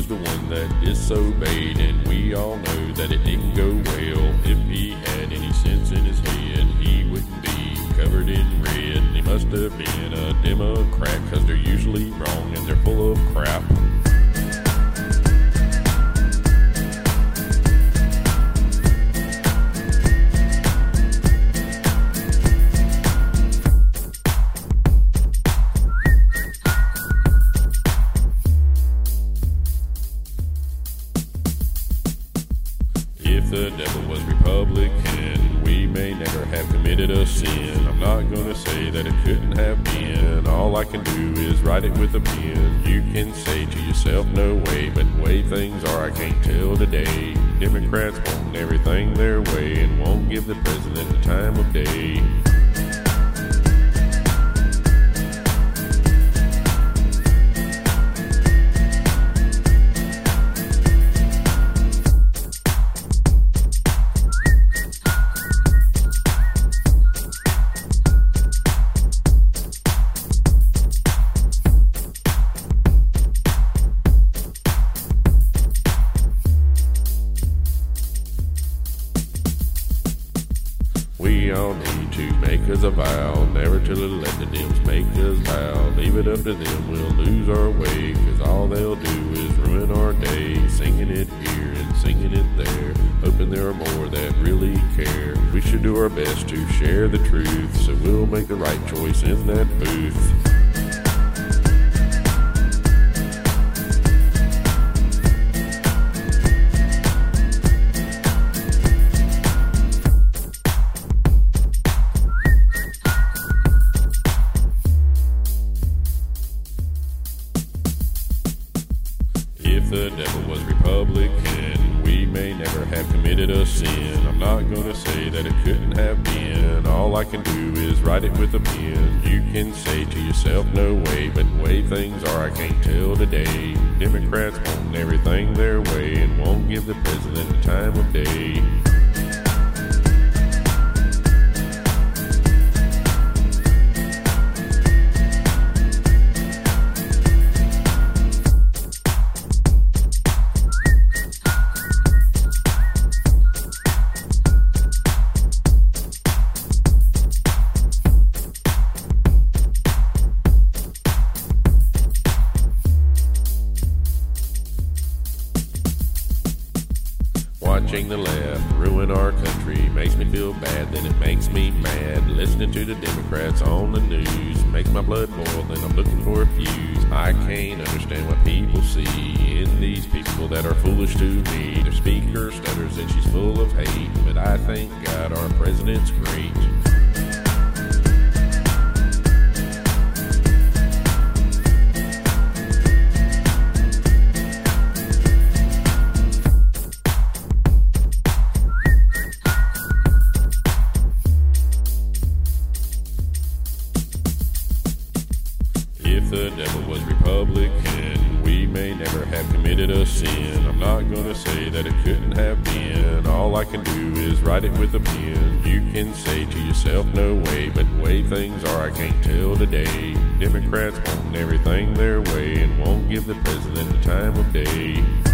is the one that disobeyed, and we all know that it didn't go well. If he had any sense in his head, he wouldn't be covered in red. He must have been a Democrat, 'cause they're usually wrong and they're full of crap. If the devil was Republican, we may never have committed a sin. I'm not gonna say that it couldn't have been. All I can do is write it with a pen. You can say to yourself, no way, but the way things are, I can't tell today. Democrats want everything their way and won't give the president the time of day. We all need to make us a vow, never to let the Dems make us vow. Leave it up to them, we'll lose our way, 'cause all they'll do is ruin our day. Singing it here and singing it there, hoping there are more that really care. We should do our best to share the truth, so we'll make the right choice in that booth. If the devil was Republican, we may never have committed a sin. I'm not gonna say that it couldn't have been. All I can do is write it with a pen. You can say to yourself, no way, but the way things are, I can't tell today. Democrats want everything their way and won't give the president the time of day. Watching the left ruin our country makes me feel bad, then it makes me mad. Listening to the Democrats on the news makes my blood boil, then I'm looking for a fuse. I can't understand what people see in these people that are foolish to me. Their speaker stutters and she's full of hate, but I thank God our president's great. If the devil was Republican, we may never have committed a sin. I'm not gonna say that it couldn't have been. All I can do is write it with a pen. You can say to yourself, no way, but the way things are, I can't tell today. Democrats want everything their way and won't give the president the time of day.